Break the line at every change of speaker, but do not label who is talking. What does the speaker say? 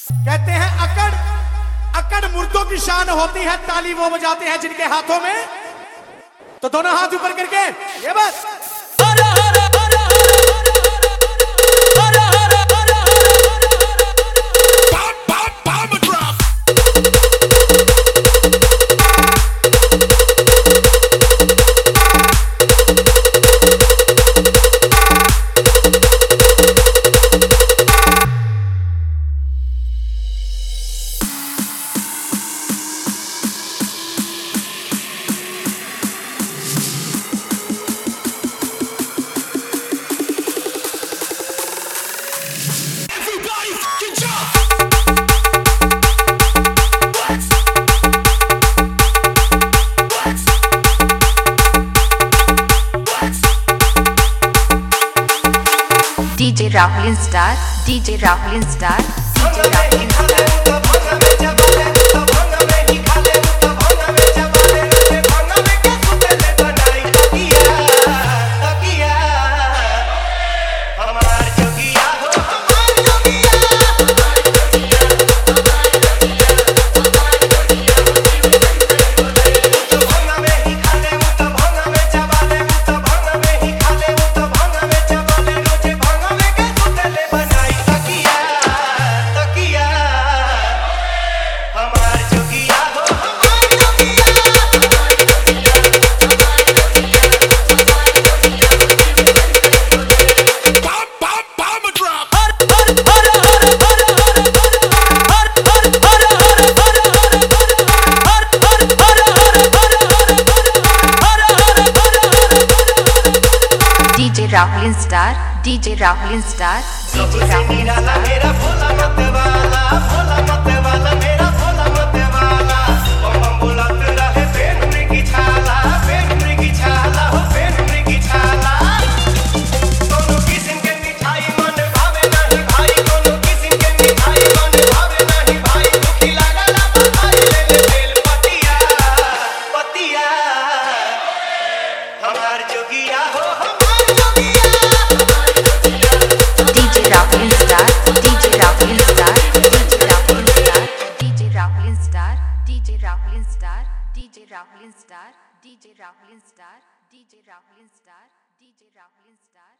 कहते हैं अकड़ अकड़ मुर्दों की शान होती है, ताली वो बजाते हैं जिनके हाथों में। तो दोनों हाथ ऊपर करके ये बस
DJ Rahul Star, DJ Rahul Star, DJ Rahul Star. DJ Rahul Star, DJ Rahul Star, DJ Rahul Star. मेरा भोला मत वाला, भोला मत वाला, मेरा भोला मत वाला। बम बुलाते रहे पेन मृगी छाला, पेन मृगी छाला, हो पेन मृगी छाला। दोनों किस्म के मिठाई मन भावे नहीं भाई, दोनों किस्म के मिठाई मन भावे नहीं भाई। तू खिलाना ना भाई ले ले बेल पतिया, पतिया। हमार जोगिया हो DJ Rahul Star, DJ Rahul Star, DJ Rahul Star, DJ Rahul Star, DJ Rahul Star, DJ Rahul Star, DJ Rahul Star, DJ Rahul Star, DJ Rahul Star.